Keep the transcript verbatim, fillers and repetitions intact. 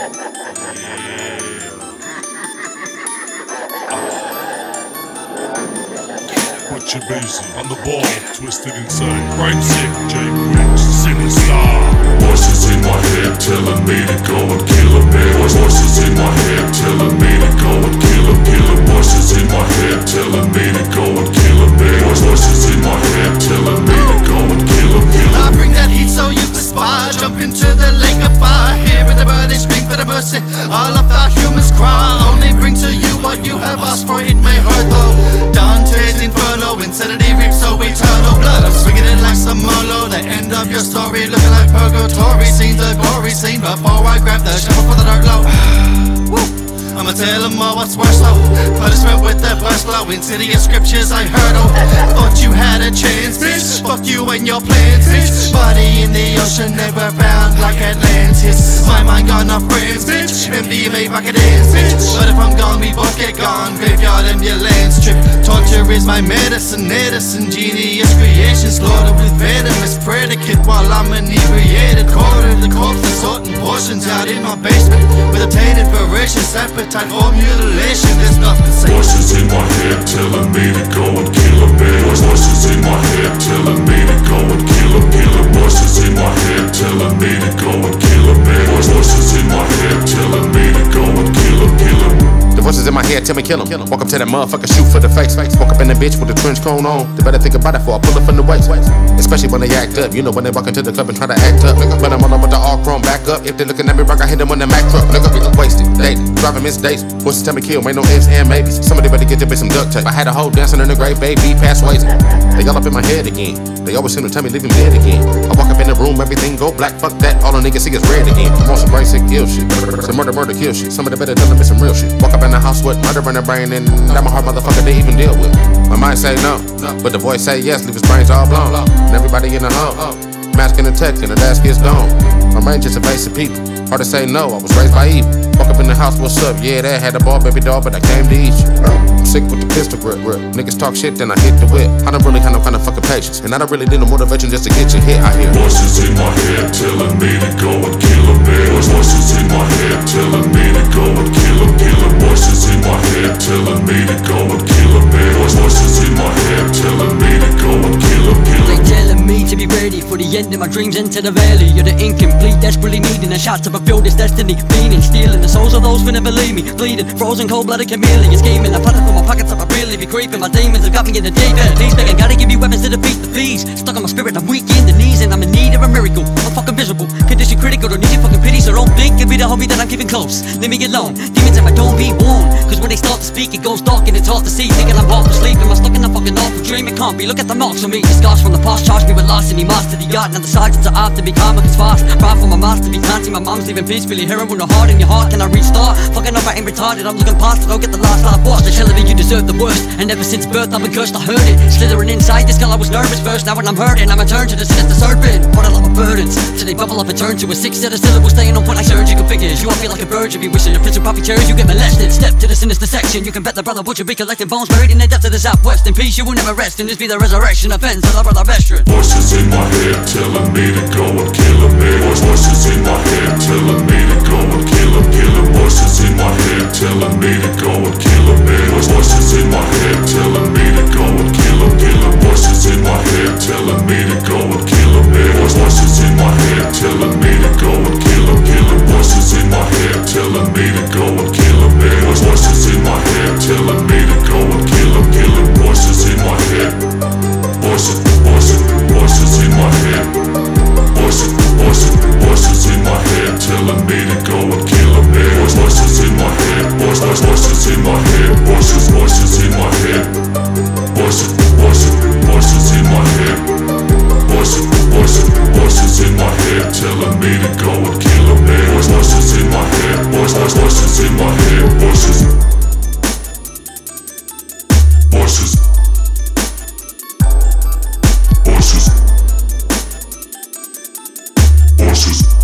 Butcher Basie on the ball, twisted inside. Rhyme sick, Jay Quicks, sinister. Voices in my head telling me to go and kill a man. Voices in my head telling me to go and kill a kill a. Voices in my head telling me to go and kill a man. Voices in my head telling me to go and kill a kill a. I bring that heat so you perspire. Jump into the lake of fire. Hear the burning scream for the mercy. All of our humans cry. Only bring to you what you have asked for. It may hurt though. Dante's Inferno, insanity reaps so eternal blood. I'm swinging it like some Merlot. The end of your story looking like purgatory. Seen the gory scene before I grab the shovel for the dirt low. Woo. I'ma tell them all what's worse though. Punishment with the first blow. Insidious scriptures I heard oh. Thought you had a chance, bitch. Fuck you and your plans, bitch. Body in the ocean, never bound like Atlantis. My mind got no friends, bitch. M D M A rocket dance, bitch. But if I'm gone, we both get gone. Graveyard ambulance trip. Torture is my medicine. Edison, genius creation. Slaughtered with venomous predicate while I'm inebriated. Quarter the corpse, sorting portions out in my basement. With obtained voracious appetite for mutilation. There's nothing safe. Voices in my head telling me to go and kill a man. Voices in my head telling me to go and kill a kill a. Voices in my head telling me to go and kill a man. Voices in my head telling me to go and kill a kill a. The voices in my head tell me kill him. Walk up to that motherfucker, shoot for the face. Walk up in the bitch with the trench coat on. They better think about it before I pull it from the waist. Especially when they act up. You know when they walk into the club and try to act up. When I'm on up with the all chrome back up. If they looking at me wrong, I hit them on the Mack truck. Nigga, wasted, dated, driving Miss Daisy. Voices tell me kill, ain't no ifs and maybes. Somebody better get there with some duct tape. I had a hoe dancing in the grave, baby, past ways. They all up in my head again. They always seem to tell me leave him dead again. I walk up in the room, everything go black, fuck that. All the niggas see is red again. I'm on some brain sick kill shit. Some murder, murder, kill shit. Somebody better tell them it's some real shit. Walk up in the house with murder in their brain, and that my heart motherfucker they even deal with. My mind say no, but the voice say yes, leave his brains all blown. And everybody in the home, masking and tech, and the desk is gone. My brain just evasive people. Hard to say no, I was raised by evil. Walk up in the house, what's up? Yeah, that had a ball, baby doll, but I came to eat you. I'm sick with the pistol grip, grip. Niggas talk shit, then I hit the whip. I don't really have no kind of fucking patience, and I don't really need no motivation just to get you hit. I hear voices in my head telling me to go and kill a man. Voices in my head telling me to go and kill a kill a. Voices in my head telling me to go and kill a man. Voices in my head telling me to go and kill a kill a. They telling me to be ready for the end of my dreams into the valley. You're the incomplete, desperately needing a shot to fulfill this destiny. Bleeding, stealing the souls of those who never leave me. Bleeding, frozen, cold-blooded chameleon. Scheming, I put it from my pockets up, I really be creeping. My demons have got me in the deep end. These begging, gotta give me weapons to defeat the thieves. Stuck on my spirit, I'm weak in the knees, and I'm in need of a miracle. I'm fucking miserable, condition critical, don't need your fucking pity. So don't think you'll be the homie that I'm keeping close. Leave me alone, demons if I don't be warned. Cause when they start to speak, it goes dark and it's hard to see. Thinking I'm half asleep, am I stuck in a fucking awful dream? It can't be, look at the marks on me. The scars from the past charge me with loss, and he mastered the art. Now the sergeants are after me, karma is fast. Far from my master, be can't see my mom's leaving peacefully. Hearing with no heart in your heart, can I restart? Fucking up, I ain't retarded, I'm looking past it, I'll get the last laugh. Watch the shell of it, you deserve the worst. And ever since birth I've been cursed, I heard it slithering inside this skull, I was nervous first. Now when I'm hurting, I'ma turn to the sinister serpent. What a lot of burdens, till they bubble up and turn to a six set of syllables, staying on point like surgical figures. You all feel like a virgin, be wishing your prince of poppy cherries, you get molested. Step to the sinister section, you can bet the brother butcher be collecting bones buried in the depths of the southwest. In peace you will never rest, and this be the resurrection of ends of the brother veteran. Voices in my head telling me to go and kill a man. Voices in my head telling me to go and kill a kill a. Voices in my head telling me to go and kill a man. Voices in my head telling me to go and kill a kill a. Voices in my head telling me to go and kill a man. Voices in my head telling me to go and kill a kill a. Voices in my head telling me to go and kill a man. Voices in my head telling me to go and kill a kill a. Voices in my head. Voices, voices, voices in my head. Voices, voices, voices in my head telling me to go and kill a man. Voices in my head. Voices, voices in my head. Voices, voices in my head. Voices, voices, voices in my head. Voices, voices, voices in my head telling me to go and kill a man. Voices in my head. Voices, voices in my head. Voices, voices, voices, voices.